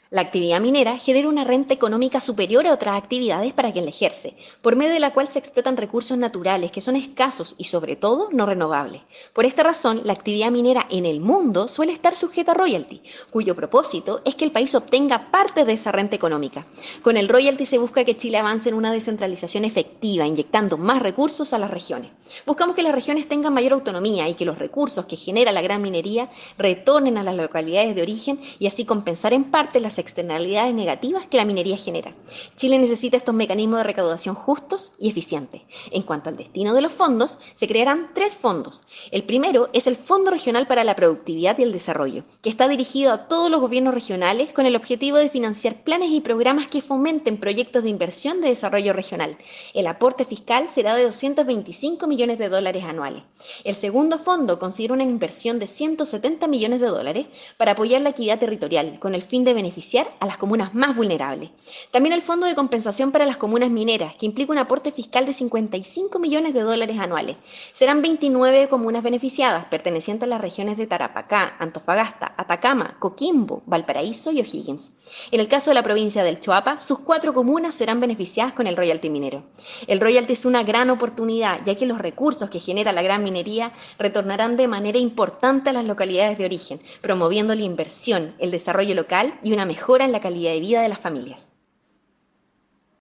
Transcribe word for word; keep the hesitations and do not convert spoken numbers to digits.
La actividad minera genera una renta económica superior a otras actividades para quien la ejerce, por medio de la cual se explotan recursos naturales que son escasos y sobre todo no renovables. Por esta razón, la actividad minera en el mundo suele estar sujeta a royalty, cuyo propósito es que el país obtenga parte de esa renta económica. Con el royalty se busca que Chile avance en una descentralización efectiva, inyectando más recursos a las regiones. Buscamos que las regiones tengan mayor autonomía y que los recursos que genera la gran minería retornen a las localidades de origen y así compensar en parte las externalidades negativas que la minería genera. Chile necesita estos mecanismos de recaudación justos y eficientes. En cuanto al destino de los fondos, se crearán tres fondos. El primero es el Fondo Regional para la Productividad y el Desarrollo, que está dirigido a todos los gobiernos regionales con el objetivo de financiar planes y programas que fomenten proyectos de inversión de desarrollo regional. El aporte fiscal será de doscientos veinticinco millones de dólares anuales. El segundo fondo considera una inversión de ciento setenta millones de dólares para apoyar la equidad territorial con el fin de beneficiar a las comunas más vulnerables. También el Fondo de Compensación para las Comunas Mineras, que implica un aporte fiscal de cincuenta y cinco millones de dólares anuales. Serán veintinueve comunas beneficiadas, pertenecientes a las regiones de Tarapacá, Antofagasta, Atacama, Coquimbo, Valparaíso y O'Higgins. En el caso de la provincia del Choapa, sus cuatro comunas serán beneficiadas con el royalty minero. El royalty es una gran oportunidad, ya que los recursos que genera la gran minería retornarán de manera importante a las localidades de origen, promoviendo la inversión, el desarrollo local y una mejora en la calidad de vida de las familias.